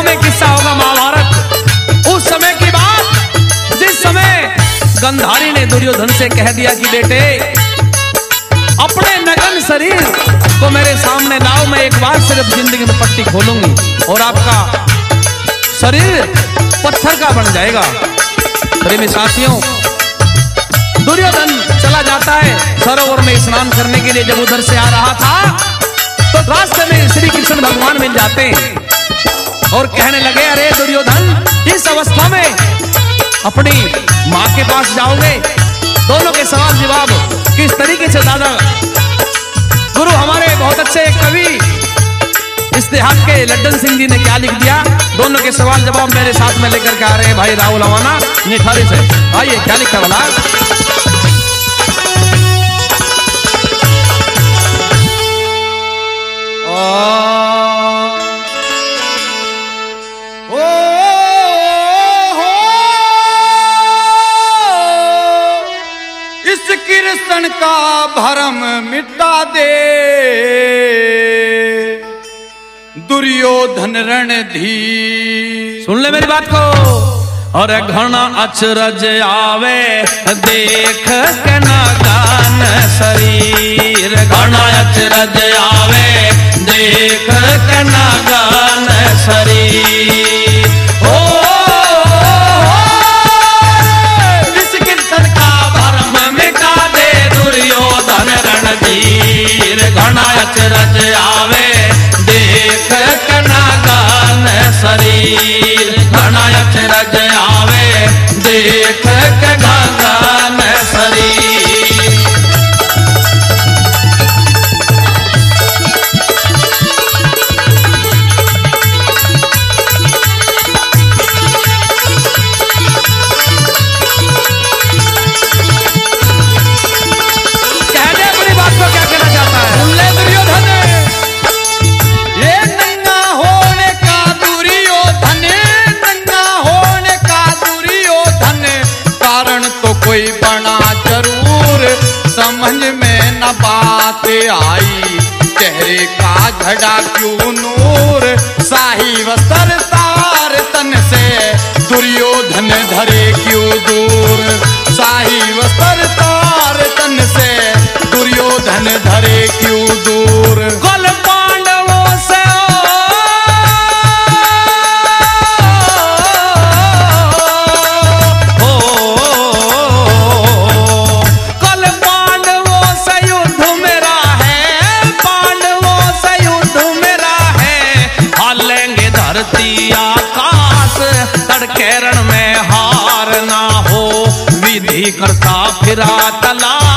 पुराने किस्सा होगा महाभारत। उस समय की बात, जिस समय गंधारी ने दुर्योधन से कह दिया कि बेटे अपने नगन शरीर को मेरे सामने लाओ, मैं एक बार सिर्फ जिंदगी में पट्टी खोलूंगी और आपका शरीर पत्थर का बन जाएगा। प्रेमी साथियों, दुर्योधन चला जाता है सरोवर में स्नान करने के लिए। जब उधर से आ रहा था तो रास्ते में श्री कृष्ण भगवान मिल जाते हैं और कहने लगे, अरे दुर्योधन, इस अवस्था में अपनी माँ के पास जाओगे? दोनों के सवाल जवाब किस तरीके से दादा गुरु हमारे बहुत अच्छे कवि इस्तेहाक के लड्डन सिंह जी ने क्या लिख दिया, दोनों के सवाल जवाब मेरे साथ में लेकर के आ रहे हैं भाई राहुल अवाना निठारी से। आइए क्या लिखा बोला। इस कृष्ण का भरम मिटा दे, दुर्योधन रणधीर। सुन ले मेरी बात को। और घना अचरज आवे देख के नगान शरीर, घना अचरज आवे देख के नगान शरीर। इस कृष्ण का भरम मिटा दे, दुर्योधन रणधीर। घना अचरज आवे देख के नगान शरीर, घना अचरज आवे देख के नगान शरीर। कोई बना जरूर समझ में न बात आई, चेहरे का झड़ा क्यों नूर, शाही वस्त्र तार तन से दुर्योधन धरे क्यों दूर, शाही वस्त्र तार तन से दुर्योधन धरे क्यों दूर। कुल पांडवों से आकाश तड़केरण में हार ना हो, विधि करता फिरा तला